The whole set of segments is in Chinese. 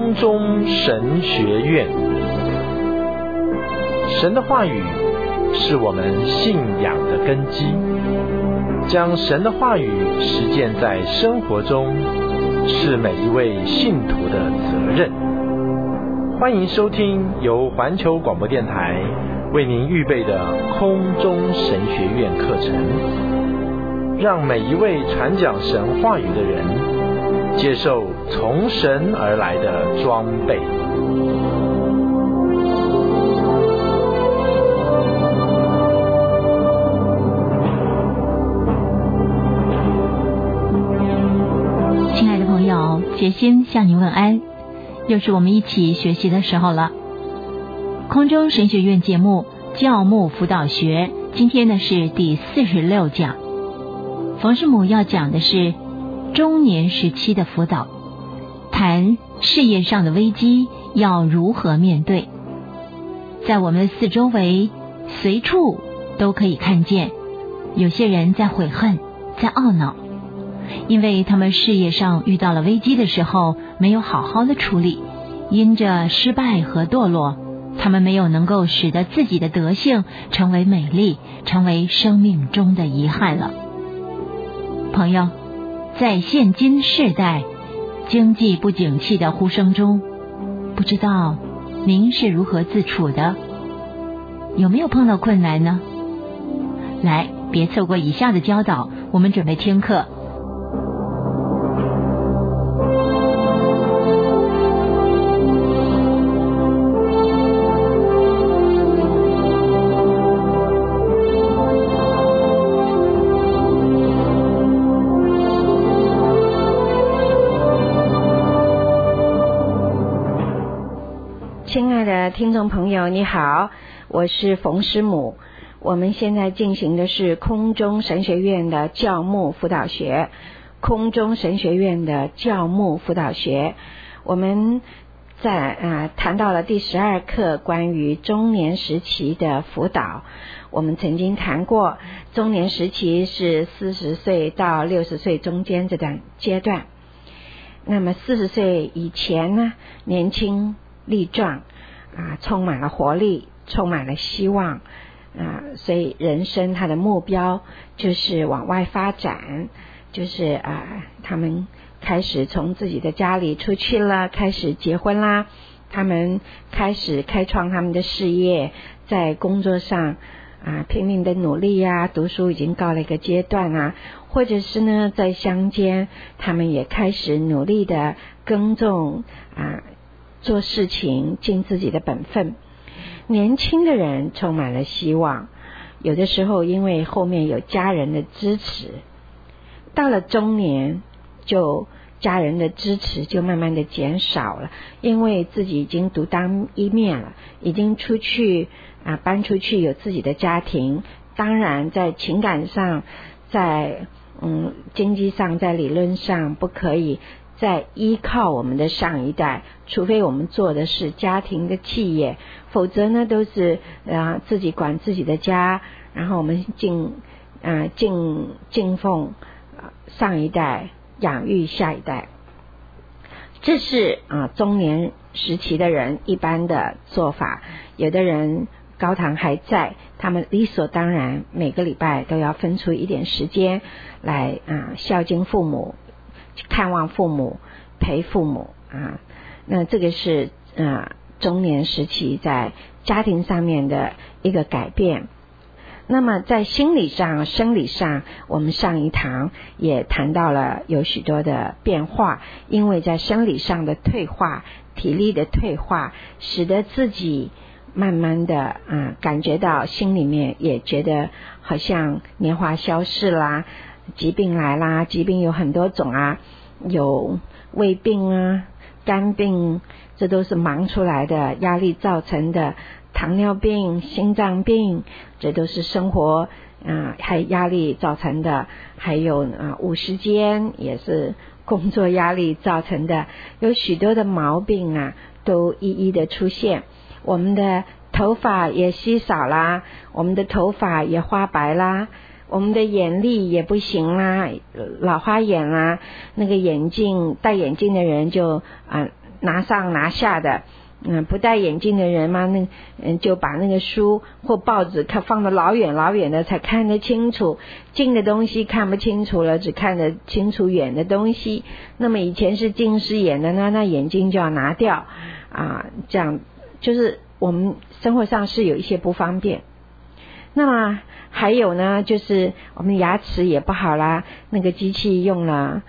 空中神学院。神的话语是我们信仰的根基，将神的话语实践在生活中，是每一位信徒的责任。欢迎收听由环球广播电台为您预备的空中神学院课程，让每一位传讲神话语的人接受从神而来的装备。 亲爱的朋友，杰心向您问安，又是我们一起学习的时候了。空中神学院节目教牧辅导学，今天呢是第46讲。冯师母要讲的是中年时期的辅导，谈事业上的危机要如何面对。在我们四周围随处都可以看见有些人在悔恨，在懊恼，因为他们事业上遇到了危机的时候没有好好的处理，因着失败和堕落，他们没有能够使得自己的德性成为美丽，成为生命中的遗憾了。朋友，在现今世代经济不景气的呼声中，不知道您是如何自处的？有没有碰到困难呢？来，别错过以下的教导，我们准备听课。 亲爱的听众朋友，你好，我是冯师母。我们现在进行的是空中神学院的教牧辅导学，空中神学院的教牧辅导学。我们在谈到了第12课关于中年时期的辅导。我们曾经谈过，中年时期是40岁到60岁中间这段阶段。那么40岁以前呢，年轻力壮充满了活力，充满了希望所以人生他的目标就是往外发展，就是他们开始从自己的家里出去了，开始结婚啦，他们开始开创他们的事业，在工作上拼命的努力读书已经到了一个阶段或者是呢在乡间，他们也开始努力的耕种做事情，尽自己的本分。年轻的人充满了希望，有的时候因为后面有家人的支持，到了中年就家人的支持就慢慢的减少了，因为自己已经独当一面了，已经出去搬出去有自己的家庭，当然在情感上，在经济上，在理论上不可以再依靠我们的上一代，除非我们做的是家庭的企业，否则呢都是自己管自己的家，然后我们敬奉上一代，养育下一代。这是中年时期的人一般的做法。有的人高堂还在，他们理所当然每个礼拜都要分出一点时间来孝敬父母，看望父母，陪父母那这个是中年时期在家庭上面的一个改变。那么在心理上、生理上，我们上一堂也谈到了有许多的变化，因为在生理上的退化，体力的退化，使得自己慢慢的感觉到心里面也觉得好像年华消逝啦，疾病来啦，疾病有很多种有胃病肝病，这都是忙出来的，压力造成的，糖尿病、心脏病，这都是生活还压力造成的，还有午时间也是工作压力造成的，有许多的毛病都一一的出现。我们的头发也稀少啦，我们的头发也花白啦，我们的眼力也不行啦，老花眼啦，那个眼镜戴眼镜的人就拿上拿下的。不戴眼镜的人嘛，就把那个书或报纸放得老远老远的才看得清楚，近的东西看不清楚了，只看得清楚远的东西。那么以前是近视眼的呢，那眼镜就要拿掉这样就是我们生活上是有一些不方便。那么还有呢，就是我们牙齿也不好啦，那个机器用了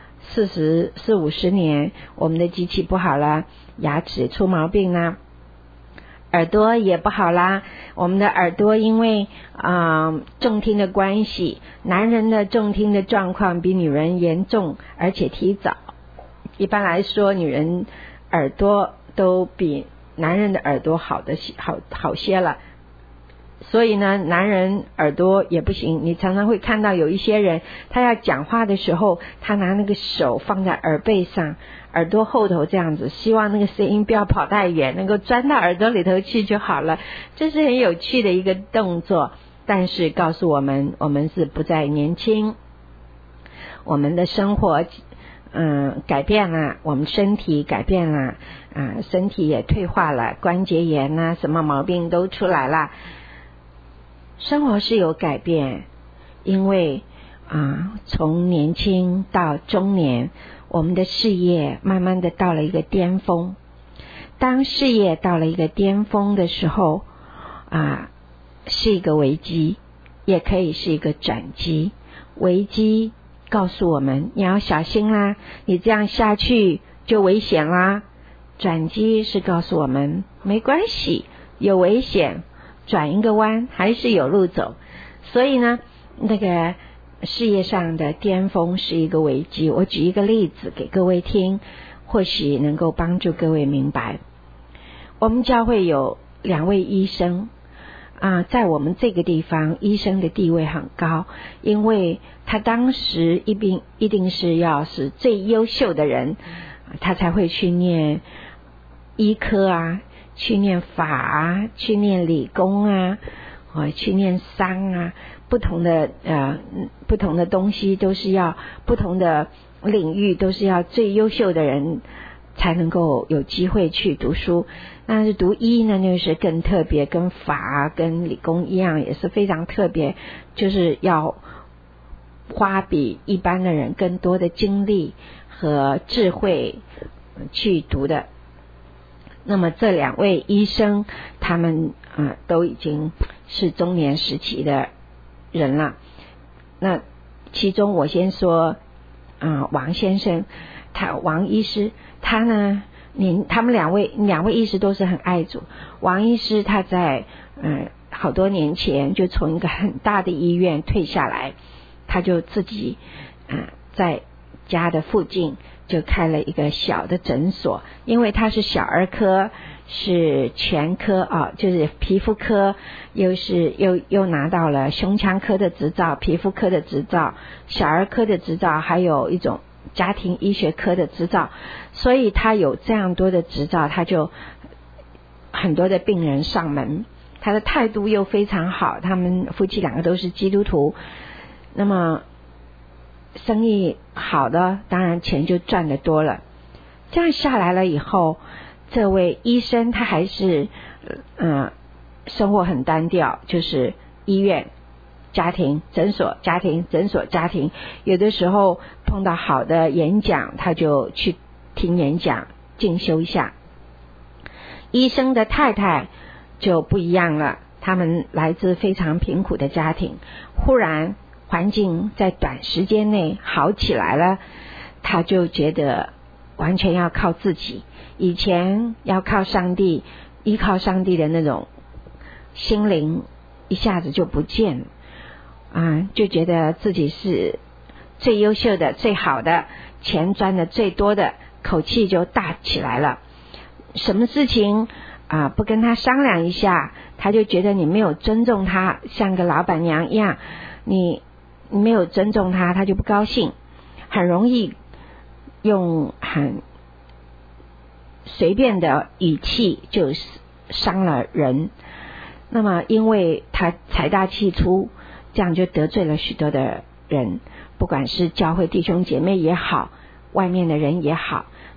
40-50年，我们的机器不好啦，牙齿出毛病啦。耳朵也不好啦，我们的耳朵因为重听的关系，男人的重听的状况比女人严重，而且提早。一般来说，女人耳朵都比男人的耳朵好些了。所以呢，男人耳朵也不行，你常常会看到有一些人，他要讲话的时候，他拿那个手放在耳背上，耳朵后头这样子，希望那个声音不要跑太远，能够钻到耳朵里头去就好了。这是很有趣的一个动作，但是告诉我们，我们是不再年轻，我们的生活改变了，我们身体改变了身体也退化了，关节炎什么毛病都出来了。生活是有改变，因为从年轻到中年，我们的事业慢慢的到了一个巅峰。当事业到了一个巅峰的时候是一个危机，也可以是一个转机。危机告诉我们你要小心啦，你这样下去就危险啦。转机是告诉我们没关系，有危险，转一个弯还是有路走。所以呢，那个事业上的巅峰是一个危机。我举一个例子给各位听，或许能够帮助各位明白。我们教会有2位医生在我们这个地方医生的地位很高，因为他当时一定是要是最优秀的人，他才会去念医科去念法去念理工去念商不同的东西都是要，不同的领域都是要最优秀的人才能够有机会去读书。但是读医呢，就是更特别，跟法跟理工一样，也是非常特别，就是要花比一般的人更多的精力和智慧去读的。那么这2位医生，他们都已经是中年时期的人了。那其中我先说王先生，王医师，他呢他们两位医师都是很爱主。王医师他在好多年前就从一个很大的医院退下来，他就自己在家的附近就开了一个小的诊所。因为他是小儿科，是全科就是皮肤科，又拿到了胸腔科的执照，皮肤科的执照，小儿科的执照，还有一种家庭医学科的执照。所以他有这样多的执照，他就很多的病人上门。他的态度又非常好，他们夫妻2个都是基督徒。那么生意好的，当然钱就赚得多了。这样下来了以后，这位医生他还是生活很单调，就是医院家庭诊所家庭诊所家庭，有的时候碰到好的演讲，他就去听演讲进修一下。医生的太太就不一样了，他们来自非常贫苦的家庭，忽然环境在短时间内好起来了，他就觉得完全要靠自己。以前要靠上帝，依靠上帝的那种心灵一下子就不见了就觉得自己是最优秀的最好的，钱赚的最多的，口气就大起来了。什么事情不跟他商量一下，他就觉得你没有尊重他，像个老板娘一样，你没有尊重他，他就不高兴，很容易用很随便的语气就伤了人。那么因为他财大气粗，这样就得罪了许多的人，不管是教会弟兄姐妹也好，外面的人也好，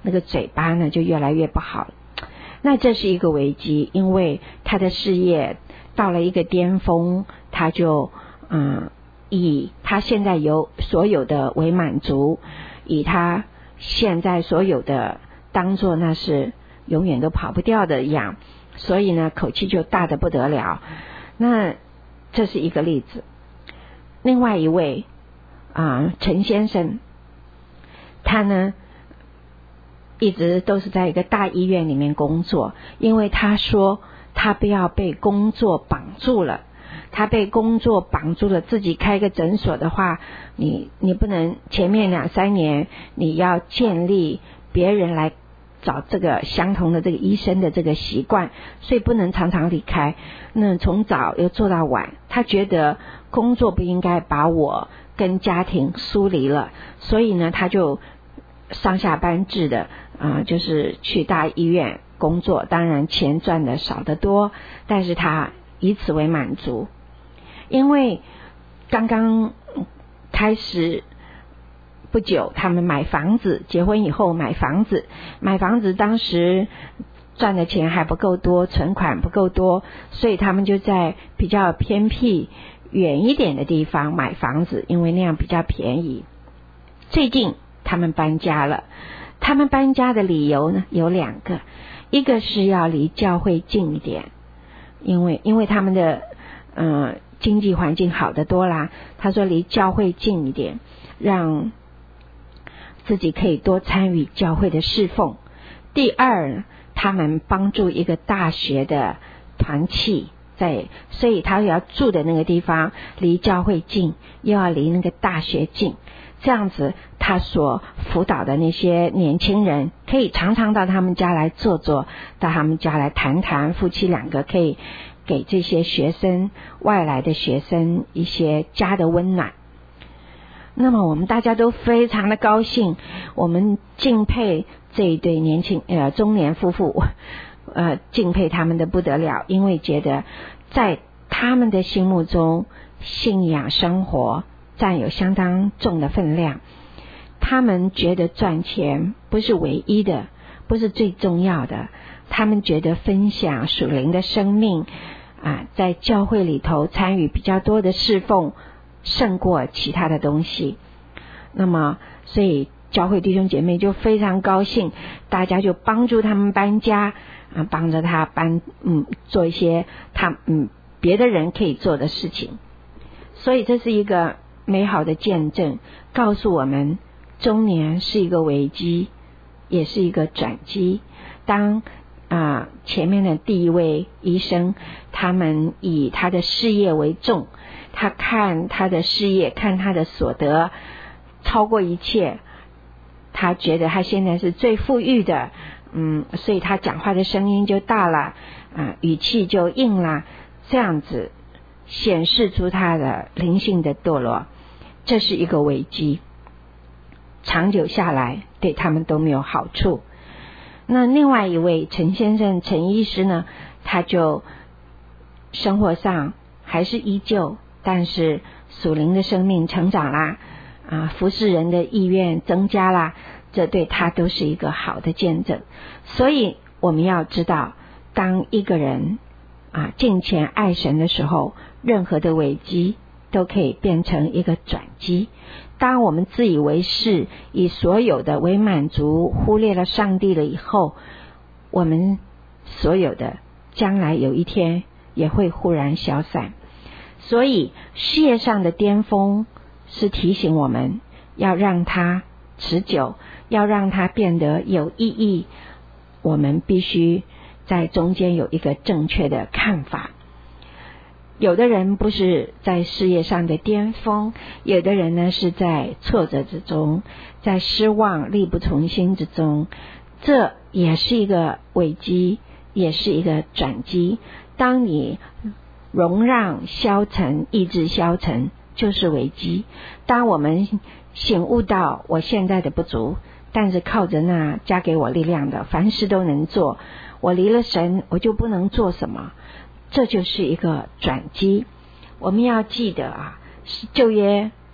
那个嘴巴呢就越来越不好。那这是一个危机，因为他的事业到了一个巅峰，他就以他现在有所有的为满足，以他现在所有的当作那是永远都跑不掉的一样，所以呢口气就大得不得了。那这是一个例子。另外一位陈先生，他呢一直都是在一个大医院里面工作，因为他说他不要被工作绑住了，他被工作绑住了，自己开个诊所的话，你不能前面2-3年你要建立别人来找这个相同的这个医生的这个习惯，所以不能常常离开，那从早又做到晚，他觉得工作不应该把我跟家庭疏离了，所以呢他就上下班制的就是去大医院工作，当然钱赚的少得多，但是他以此为满足。因为刚刚开始不久，他们买房子，结婚以后买房子当时赚的钱还不够多，存款不够多，所以他们就在比较偏僻远一点的地方买房子，因为那样比较便宜。最近他们搬家了，他们搬家的理由呢有2个，一个是要离教会近一点，因为他们的经济环境好得多啦，他说离教会近一点，让自己可以多参与教会的侍奉。第二，他们帮助一个大学的团契，所以他要住的那个地方离教会近，又要离那个大学近，这样子他所辅导的那些年轻人可以常常到他们家来坐坐，到他们家来谈谈，夫妻2个可以给这些学生，外来的学生一些家的温暖。那么我们大家都非常的高兴，我们敬佩这一对中年夫妇，敬佩他们的不得了，因为觉得在他们的心目中信仰生活占有相当重的分量。他们觉得赚钱不是唯一的，不是最重要的，他们觉得分享属灵的生命在教会里头参与比较多的侍奉胜过其他的东西。那么所以教会弟兄姐妹就非常高兴，大家就帮助他们搬家帮着他做一些别的人可以做的事情。所以这是一个美好的见证，告诉我们中年是一个危机，也是一个转机。当前面的第一位医生，他们以他的事业为重，他看他的事业，看他的所得超过一切，他觉得他现在是最富裕的，所以他讲话的声音就大了，语气就硬了，这样子显示出他的灵性的堕落。这是一个危机，长久下来对他们都没有好处。那另外一位陈先生，陈医师呢，他就生活上还是依旧，但是属灵的生命成长啦，服侍人的意愿增加啦，这对他都是一个好的见证。所以我们要知道，当一个人敬虔爱神的时候，任何的危机都可以变成一个转机。当我们自以为是，以所有的为满足，忽略了上帝了以后，我们所有的将来有一天也会忽然消散。所以事业上的巅峰是提醒我们要让它持久，要让它变得有意义，我们必须在中间有一个正确的看法。有的人不是在事业上的巅峰，有的人呢是在挫折之中，在失望力不从心之中，这也是一个危机，也是一个转机。当你容让消沉，意志消沉，就是危机。当我们醒悟到我现在的不足，但是靠着那加给我力量的，凡事都能做，我离了神我就不能做什么，这就是一个转机。我们要记得旧约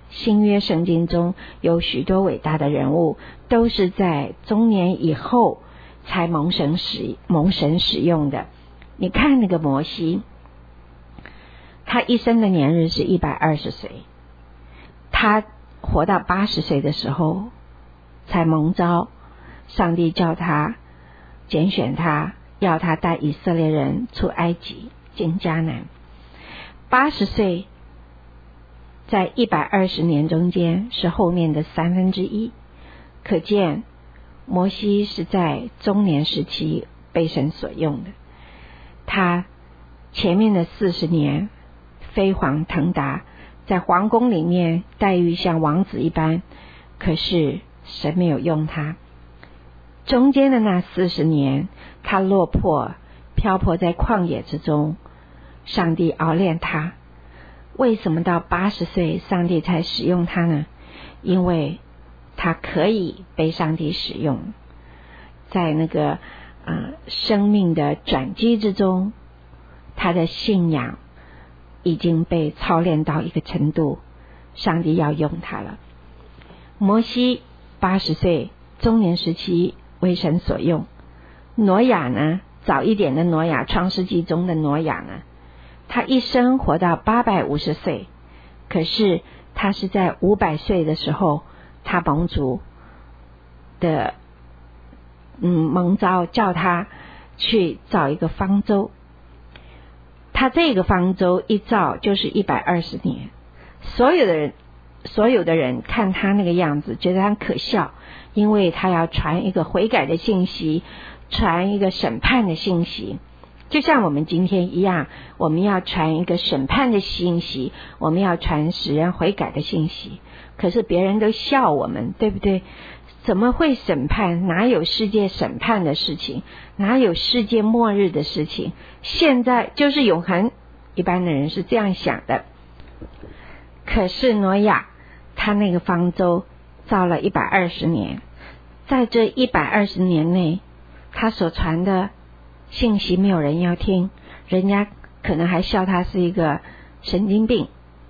新约圣经中有许多伟大的人物，都是在中年以后才蒙神使用的。你看那个摩西，他一生的年日是120岁，他活到80岁的时候才蒙召，上帝叫他拣选他，要他带以色列人出埃及进迦南。80岁在120年中间是后面的1/3，可见摩西是在中年时期被神所用的。他前面的40年飞黄腾达，在皇宫里面待遇像王子一般，可是神没有用他。中间的那40年，他落魄漂泊在旷野之中，上帝熬炼他。为什么到80岁上帝才使用他呢？因为他可以被上帝使用。在那个生命的转机之中，他的信仰已经被操练到一个程度，上帝要用他了。摩西80岁中年时期为神所用。挪亚呢，早一点的挪亚，创世纪中的挪亚呢，他一生活到850岁，可是他是在500岁的时候，他蒙主的蒙召叫他去造一个方舟。他这个方舟一造就是120年，所有的人看他那个样子觉得他可笑，因为他要传一个悔改的信息，传一个审判的信息。就像我们今天一样，我们要传一个审判的信息，我们要传使人悔改的信息。可是别人都笑我们，对不对？怎么会审判？哪有世界审判的事情？哪有世界末日的事情？现在就是永恒，一般的人是这样想的。可是挪亚他那个方舟造了120年，在这120年内，他所传的信息没有人要听，人家可能还笑他是一个神经病，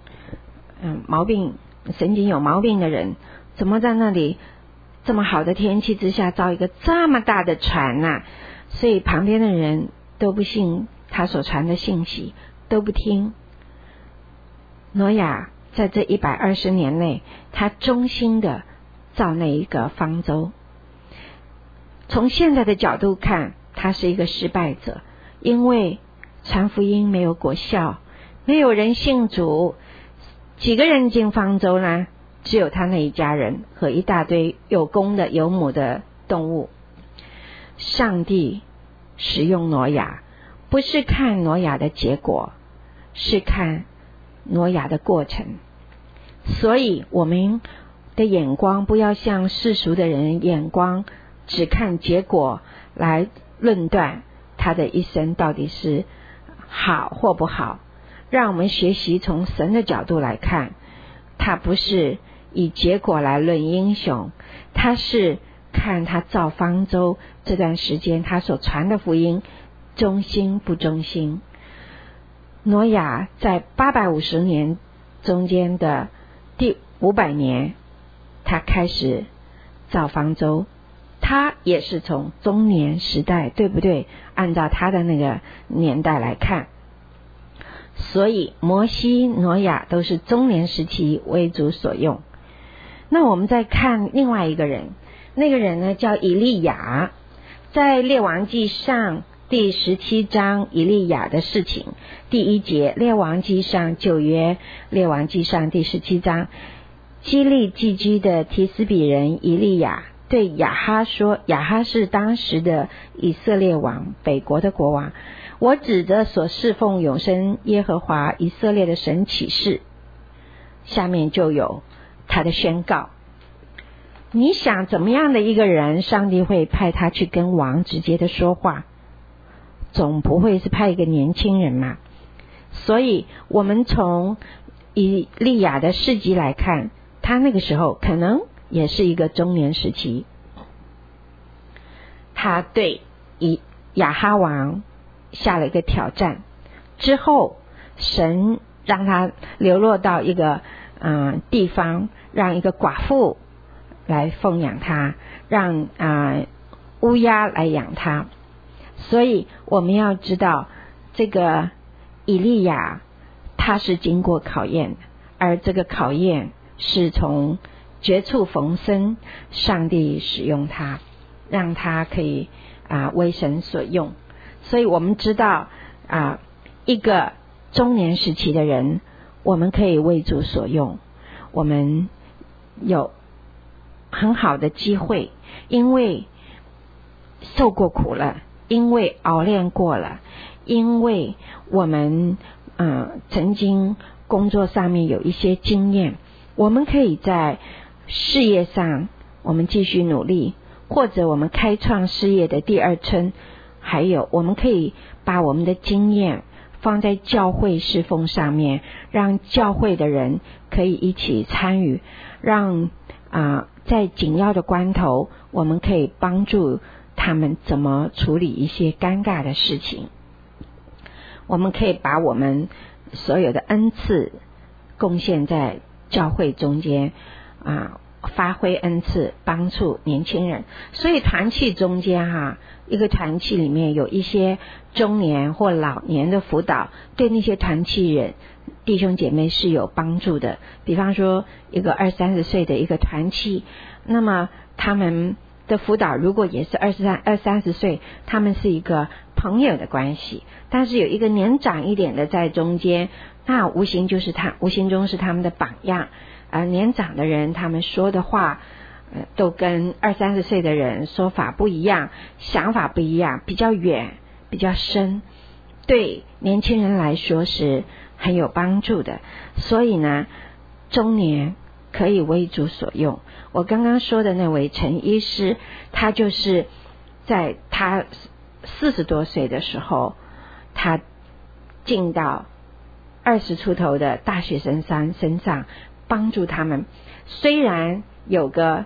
神经有毛病的人，怎么在那里这么好的天气之下造一个这么大的船啊？所以旁边的人都不信他所传的信息，都不听。挪亚在这120年内，他忠心的造那一个方舟。从现在的角度看，他是一个失败者，因为传福音没有果效，没有人信主。几个人进方舟呢？只有他那一家人和一大堆有公的有母的动物。上帝使用挪亚，不是看挪亚的结果，是看挪亚的过程。所以我们的眼光不要像世俗的人眼光，只看结果来论断他的一生到底是好或不好。让我们学习从神的角度来看，他不是以结果来论英雄，他是看他造方舟这段时间他所传的福音忠心不忠心。挪亚在850年中间的第500年，他开始造方舟，他也是从中年时代，对不对？按照他的那个年代来看，所以摩西、挪亚都是中年时期为主所用。那我们再看另外一个人，那个人呢叫以利亚。在列王记上第17章以利亚的事情，第1节，列王记上旧约列王记上第17章，基利寄居的提斯比人以利亚对亚哈说，亚哈是当时的以色列王，北国的国王，我指着所侍奉永生耶和华以色列的神起誓。下面就有他的宣告。你想怎么样的一个人，上帝会派他去跟王直接的说话？总不会是派一个年轻人嘛。所以我们从以利亚的事迹来看，他那个时候可能也是一个中年时期。他对亚哈王下了一个挑战，之后神让他流落到一个地方，让一个寡妇来奉养他，让乌鸦来养他。所以我们要知道，这个以利亚他是经过考验的，而这个考验是从绝处逢生，上帝使用他，让他可以为神所用。所以我们知道一个中年时期的人，我们可以为主所用，我们有很好的机会，因为受过苦了，因为熬炼过了，因为我们曾经工作上面有一些经验，我们可以在事业上我们继续努力，或者我们开创事业的第二春，还有我们可以把我们的经验放在教会侍奉上面，让教会的人可以一起参与，让在紧要的关头我们可以帮助他们怎么处理一些尴尬的事情。我们可以把我们所有的恩赐贡献在教会中间发挥恩赐，帮助年轻人。所以团契中间一个团契里面有一些中年或老年的辅导，对那些团契人弟兄姐妹是有帮助的。比方说一个20-30岁的一个团契，那么他们的辅导如果也是20-30岁，他们是一个朋友的关系，但是有一个年长一点的在中间，那无形中是他们的榜样。年长的人他们说的话都跟20-30岁的人说法不一样，想法不一样，比较远比较深，对年轻人来说是很有帮助的。所以呢，中年可以为主所用。我刚刚说的那位陈医师，他就是在他40多岁的时候，他进到20出头的大学生身上，帮助他们。虽然有个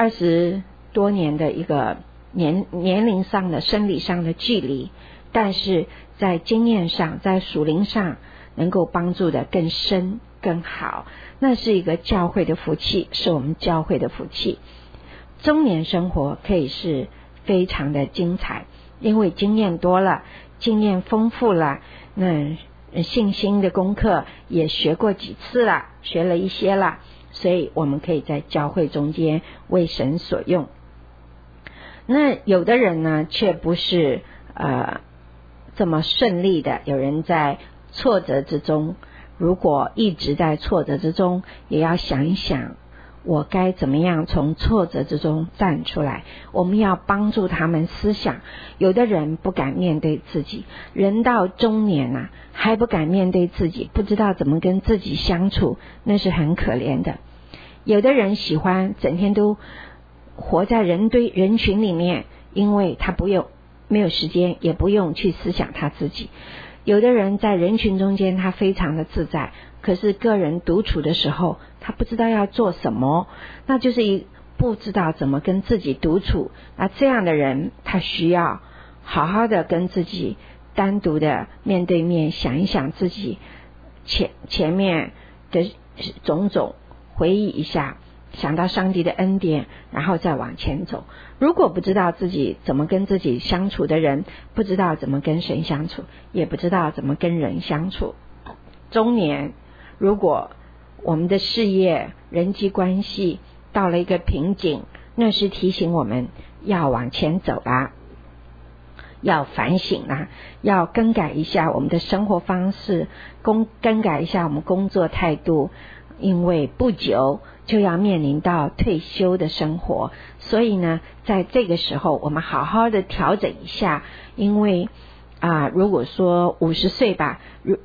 20多年的一个年龄上的生理上的距离，但是在经验上，在属灵上能够帮助的更深更好，那是一个教会的福气，是我们教会的福气。中年生活可以是非常的精彩，因为经验多了，经验丰富了，那信心的功课也学过几次了，学了一些了，所以我们可以在教会中间为神所用。那有的人呢却不是这么顺利的，有人在挫折之中，如果一直在挫折之中，也要想一想我该怎么样从挫折之中站出来。我们要帮助他们思想。有的人不敢面对自己，人到中年还不敢面对自己，不知道怎么跟自己相处，那是很可怜的。有的人喜欢整天都活在人群里面，因为他没有时间，也不用去思想他自己。有的人在人群中间他非常的自在，可是个人独处的时候他不知道要做什么，那就是不知道怎么跟自己独处。那这样的人他需要好好的跟自己单独的面对面想一想自己前面的种种，回忆一下，想到上帝的恩典，然后再往前走。如果不知道自己怎么跟自己相处的人，不知道怎么跟神相处，也不知道怎么跟人相处。中年如果我们的事业人际关系到了一个瓶颈，那是提醒我们要往前走啦，要反省啦，要更改一下我们的生活方式，更改一下我们工作态度，因为不久就要面临到退休的生活。所以呢，在这个时候我们好好的调整一下。因为如果说50岁吧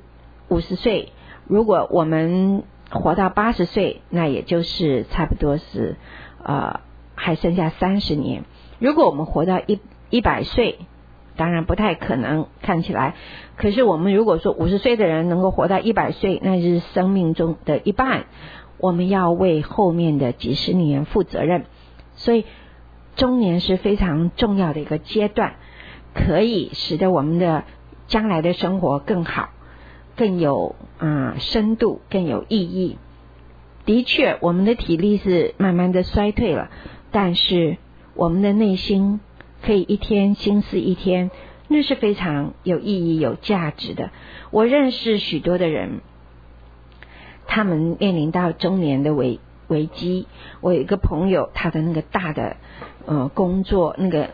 ，50岁如果我们活到80岁，那也就是差不多是还剩下30年。如果我们活到100岁，当然不太可能看起来，可是我们如果说50岁的人能够活到100岁，那是生命中的一半，我们要为后面的几十年负责任。所以中年是非常重要的一个阶段，可以使得我们的将来的生活更好，更有深度，更有意义。 的确我们的体力是慢慢的衰退了，但是我们的内心可以一天心思一天，那是非常有意义有价值的。我认识许多的人，他们面临到中年的危机。我有一个朋友，他的那个大的工作，那个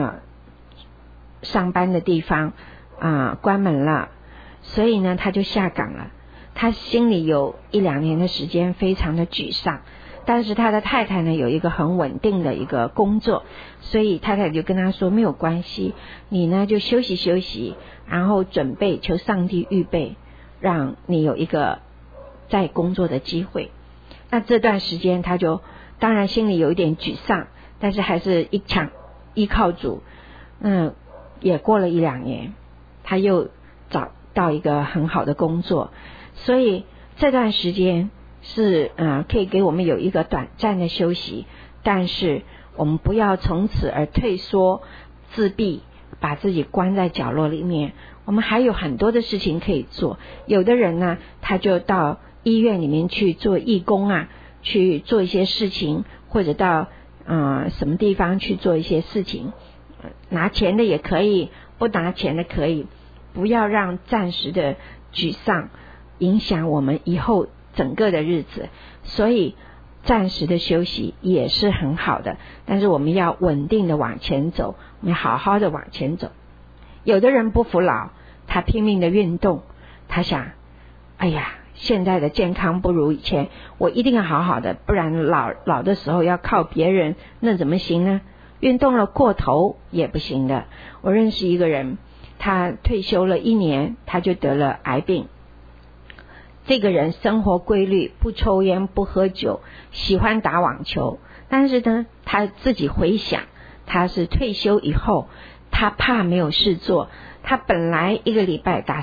上班的地方关门了，所以呢他就下岗了。他心里有1-2年的时间非常的沮丧，但是他的太太呢有一个很稳定的一个工作，所以太太就跟他说，没有关系，你呢就休息休息，然后准备求上帝预备让你有一个再工作的机会。那这段时间他就当然心里有一点沮丧，但是还是依靠主。也过了1-2年，他又找到一个很好的工作，所以这段时间是可以给我们有一个短暂的休息，但是我们不要从此而退缩自闭，把自己关在角落里面。我们还有很多的事情可以做。有的人呢，他就到医院里面去做义工去做一些事情，或者到什么地方去做一些事情，拿钱的也可以，不拿钱的可以。不要让暂时的沮丧影响我们以后整个的日子，所以暂时的休息也是很好的，但是我们要稳定的往前走，我们好好的往前走。有的人不服老，他拼命的运动，他想，哎呀，现在的健康不如以前，我一定要好好的，不然老的时候要靠别人，那怎么行呢？运动了过头也不行的。我认识一个人，他退休了1年，他就得了癌病。这个人生活规律，不抽烟不喝酒，喜欢打网球，但是呢他自己回想，他是退休以后，他怕没有事做，他本来1个礼拜打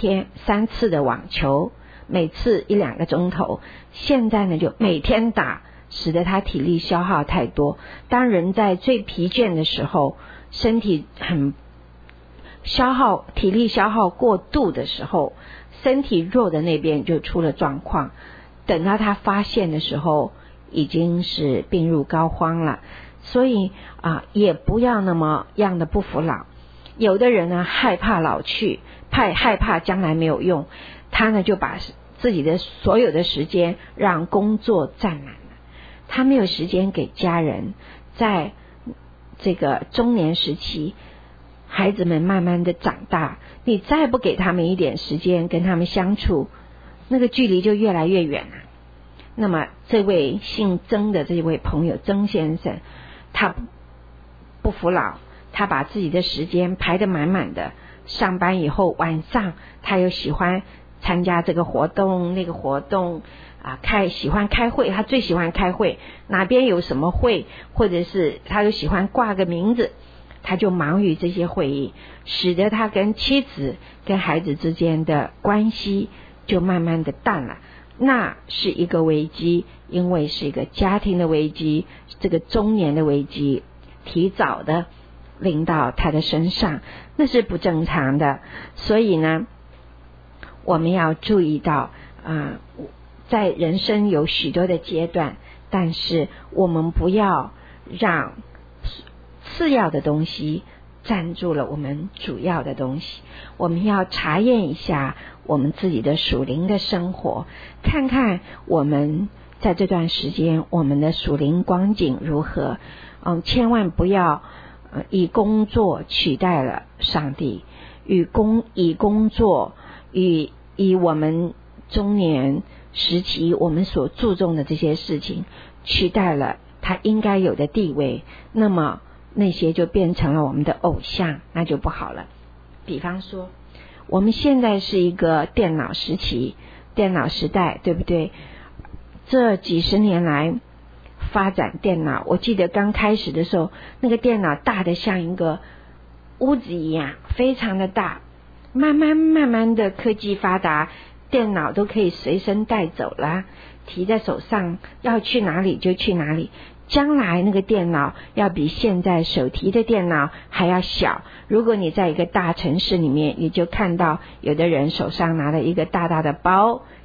3次的网球，每次1-2个钟头，现在呢就每天打，使得他体力消耗太多。当人在最疲倦的时候，身体很体力消耗过度的时候，身体弱的那边就出了状况，等到他发现的时候已经是病入膏肓了。所以也不要那么样的不服老。有的人呢害怕老去，害怕将来没有用，他呢就把自己的所有的时间让工作占满了，他没有时间给家人。在这个中年时期，孩子们慢慢的长大，你再不给他们一点时间跟他们相处，那个距离就越来越远了。那么这位姓曾的这位朋友曾先生，他不服老，他把自己的时间排得满满的，上班以后晚上他又喜欢参加这个活动那个活动喜欢开会，他最喜欢开会，哪边有什么会，或者是他又喜欢挂个名字，他就忙于这些会议，使得他跟妻子跟孩子之间的关系就慢慢的淡了。那是一个危机，因为是一个家庭的危机，这个中年的危机提早的临到他的身上，那是不正常的。所以呢，我们要注意到在人生有许多的阶段，但是我们不要让次要的东西占住了我们主要的东西。我们要查验一下我们自己的属灵的生活，看看我们在这段时间我们的属灵光景如何。千万不要以工作取代了上帝，以工作以我们中年时期我们所注重的这些事情取代了他应该有的地位，那么那些就变成了我们的偶像，那就不好了。比方说我们现在是一个电脑时期，电脑时代，对不对？这几十年来发展电脑，我记得刚开始的时候，那个电脑大的像一个屋子一样，非常的大。慢慢的科技发达，电脑都可以随身带走了，提在手上，要去哪里就去哪里。将来那个电脑要比现在手提的电脑还要小。如果你在一个大城市里面，你就看到有的人手上拿了一个大大的包，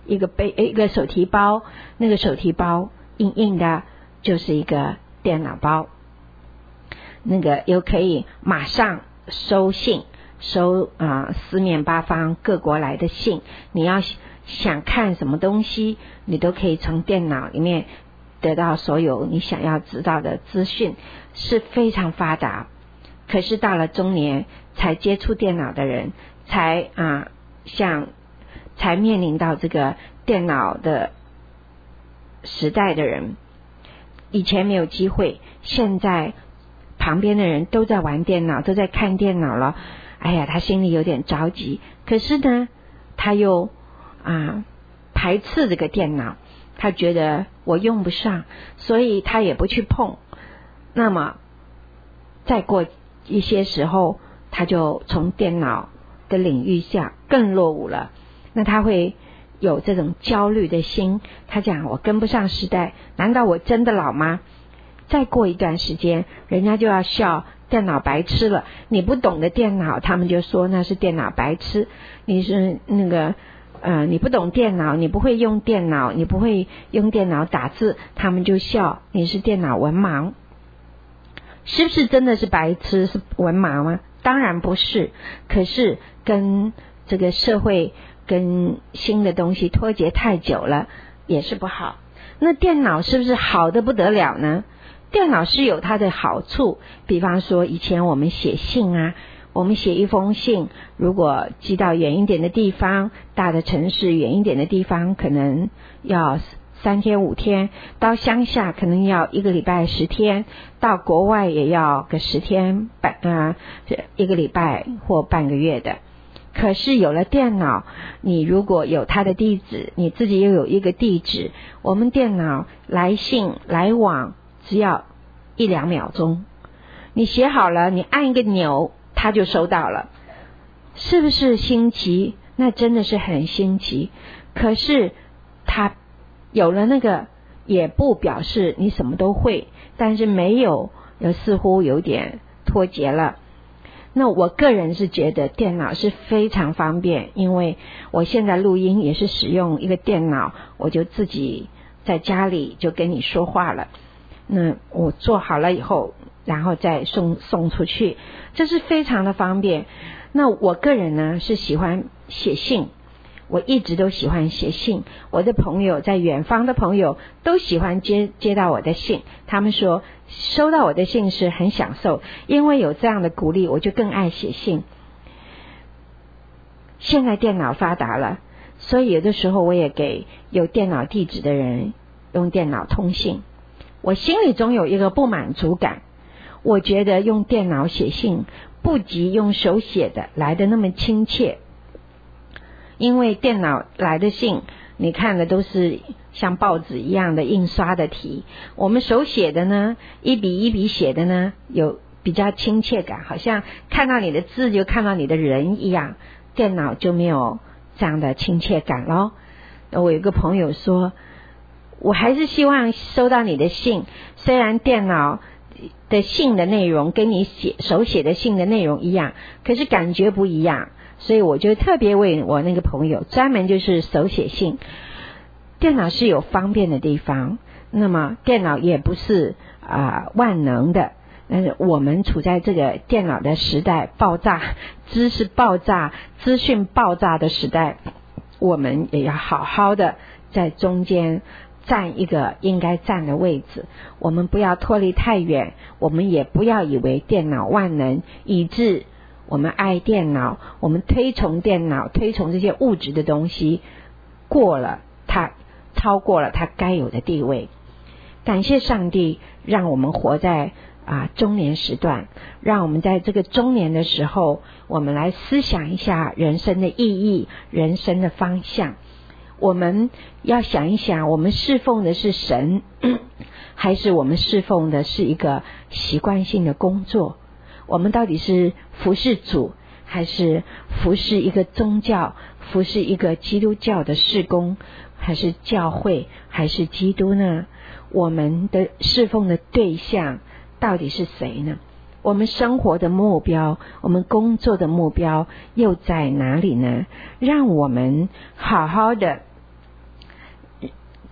一个手提包，那个手提包硬硬的，就是一个电脑包，那个又可以马上收信，收四面八方各国来的信，你要想看什么东西，你都可以从电脑里面得到所有你想要知道的资讯，是非常发达。可是到了中年才接触电脑的人，才面临到这个电脑的时代的人，以前没有机会，现在旁边的人都在玩电脑，都在看电脑了，哎呀，他心里有点着急。可是呢，他又排斥这个电脑，他觉得我用不上，所以他也不去碰。那么再过一些时候，他就从电脑的领域下更落伍了，那他会有这种焦虑的心，他讲我跟不上时代，难道我真的老吗？再过一段时间，人家就要笑电脑白痴了，你不懂得电脑，他们就说那是电脑白痴，你是你不懂电脑，你不会用电脑，你不会用电脑打字，他们就笑你是电脑文盲。是不是真的是白痴，是文盲吗？当然不是，可是跟这个社会跟新的东西脱节太久了也是不好。那电脑是不是好的不得了呢？电脑是有它的好处，比方说以前我们写信我们写一封信，如果寄到远一点的地方，大的城市远一点的地方可能要3天5天，到乡下可能要1个礼拜10天，到国外也要个10天1个礼拜或半个月的。可是有了电脑，你如果有它的地址，你自己又有一个地址，我们电脑来信来往只要1-2秒钟，你写好了，你按一个钮，它就收到了。是不是新奇？那真的是很新奇。可是它有了那个，也不表示你什么都会，但是没有，似乎有点脱节了。那我个人是觉得电脑是非常方便，因为我现在录音也是使用一个电脑，我就自己在家里就跟你说话了。那我做好了以后，然后再送出去，这是非常的方便。那我个人呢是喜欢写信，我一直都喜欢写信，我的朋友在远方的朋友都喜欢接到我的信，他们说收到我的信是很享受，因为有这样的鼓励，我就更爱写信。现在电脑发达了，所以有的时候我也给有电脑地址的人用电脑通信，我心里总有一个不满足感，我觉得用电脑写信不及用手写的来得那么亲切。因为电脑来的信你看的都是像报纸一样的印刷的题，我们手写的呢，一笔一笔写的呢，有比较亲切感，好像看到你的字就看到你的人一样，电脑就没有这样的亲切感咯。我有个朋友说，我还是希望收到你的信，虽然电脑的信的内容跟你手写的信的内容一样，可是感觉不一样，所以我就特别为我那个朋友专门就是手写信。电脑是有方便的地方，那么电脑也不是万能的，但是我们处在这个电脑的时代，爆炸知识爆炸资讯爆炸的时代，我们也要好好的在中间占一个应该占的位置，我们不要脱离太远，我们也不要以为电脑万能，以致我们爱电脑，我们推崇电脑，推崇这些物质的东西，超过了它该有的地位。感谢上帝让我们活在中年时段，让我们在这个中年的时候，我们来思想一下人生的意义，人生的方向。我们要想一想，我们侍奉的是神，还是我们侍奉的是一个习惯性的工作？我们到底是服侍主，还是服侍一个宗教，服侍一个基督教的事工，还是教会，还是基督呢？我们的侍奉的对象到底是谁呢？我们生活的目标，我们工作的目标又在哪里呢？让我们好好的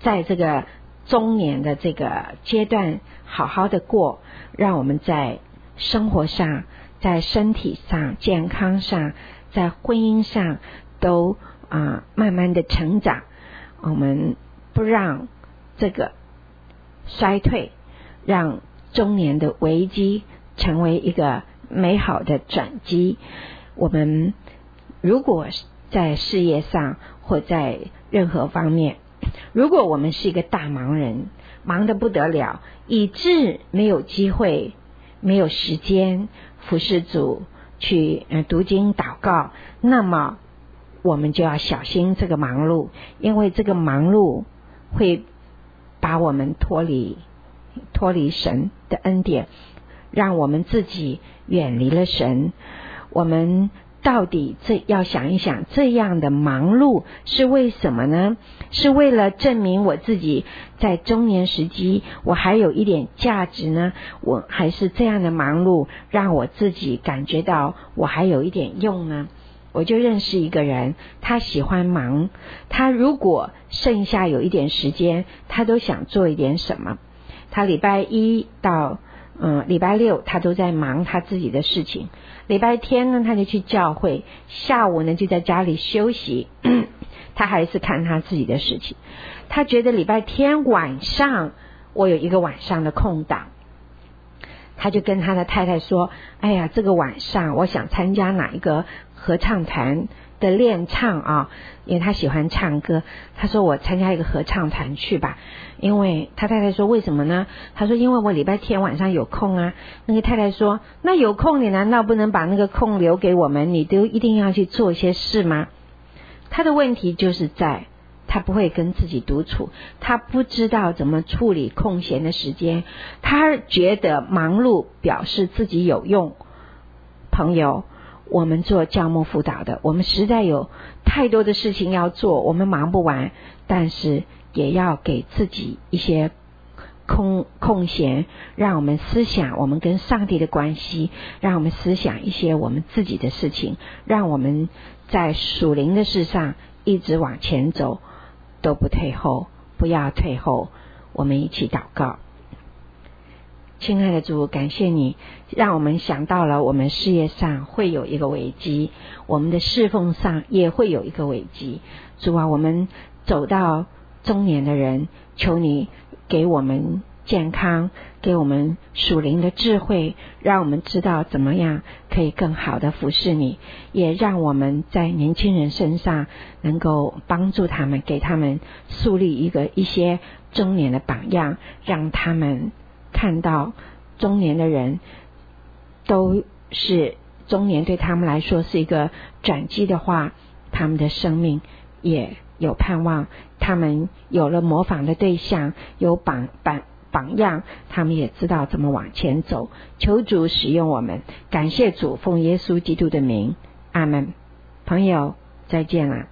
在这个中年的这个阶段好好的过，让我们在生活上，在身体上健康上，在婚姻上都慢慢的成长。我们不让这个衰退，让中年的危机成为一个美好的转机。我们如果在事业上或在任何方面，如果我们是一个大忙人，忙得不得了，以致没有机会，没有时间服侍主，去读经祷告，那么我们就要小心这个忙碌，因为这个忙碌会把我们脱离神的恩典，让我们自己远离了神。我们到底要想一想，这样的忙碌是为什么呢？是为了证明我自己在中年时期我还有一点价值呢？我还是这样的忙碌让我自己感觉到我还有一点用呢？我就认识一个人，他喜欢忙，他如果剩下有一点时间，他都想做一点什么。他礼拜一到礼拜六他都在忙他自己的事情，礼拜天呢他就去教会，下午呢就在家里休息他还是看他自己的事情。他觉得礼拜天晚上我有一个晚上的空档，他就跟他的太太说，哎呀，这个晚上我想参加哪一个合唱团的练唱因为他喜欢唱歌，他说我参加一个合唱团去吧。因为他太太说为什么呢？他说因为我礼拜天晚上有空啊。那个太太说，那有空你难道不能把那个空留给我们？你都一定要去做一些事吗？他的问题就是在他不会跟自己独处，他不知道怎么处理空闲的时间，他觉得忙碌表示自己有用。朋友，我们做教牧辅导的，我们实在有太多的事情要做，我们忙不完，但是也要给自己一些空闲，让我们思想我们跟上帝的关系，让我们思想一些我们自己的事情，让我们在属灵的事上一直往前走，都不退后，不要退后。我们一起祷告。亲爱的主，感谢你让我们想到了我们事业上会有一个危机，我们的侍奉上也会有一个危机。主啊，我们走到中年的人，求你给我们健康，给我们属灵的智慧，让我们知道怎么样可以更好的服侍你，也让我们在年轻人身上能够帮助他们，给他们树立一些中年的榜样，让他们看到中年的人都是中年，对他们来说是一个转机的话，他们的生命也有盼望，他们有了模仿的对象，有榜样，他们也知道怎么往前走。求主使用我们，感谢主，奉耶稣基督的名，阿们。朋友，再见了。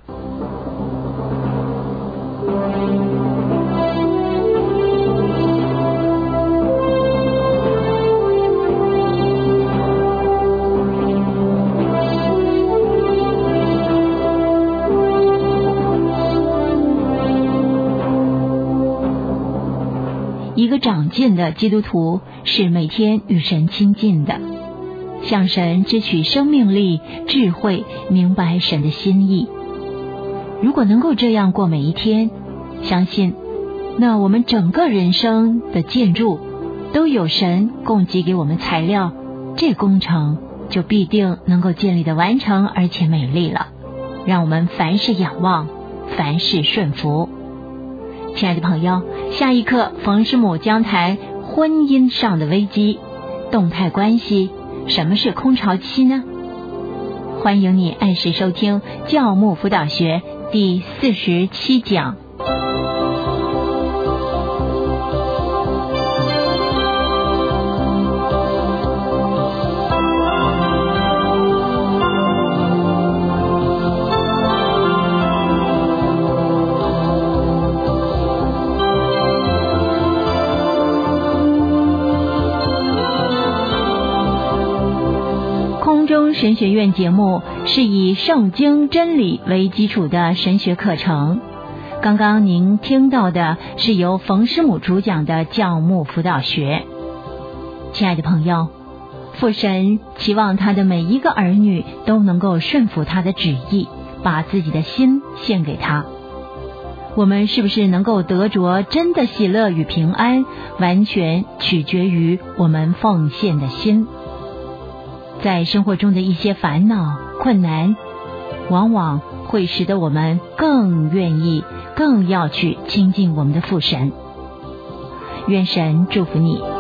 一个长进的基督徒是每天与神亲近的，向神支取生命力、智慧，明白神的心意。如果能够这样过每一天，相信那我们整个人生的建筑都有神供给给我们材料，这工程就必定能够建立的完成，而且美丽了。让我们凡事仰望，凡事顺服。亲爱的朋友，下一课冯师母将谈婚姻上的危机、动态关系。什么是空巢期呢？欢迎你按时收听教牧辅导学第47讲。神学院节目是以圣经真理为基础的神学课程， 刚刚您听到的是由冯师母主讲的教牧辅导学。亲爱的朋友，父神期望他的每一个儿女都能够顺服他的旨意，把自己的心献给他。我们是不是能够得着真的喜乐与平安，完全取决于我们奉献的心。在生活中的一些烦恼、困难，往往会使得我们更愿意、更要去亲近我们的父神。愿神祝福你。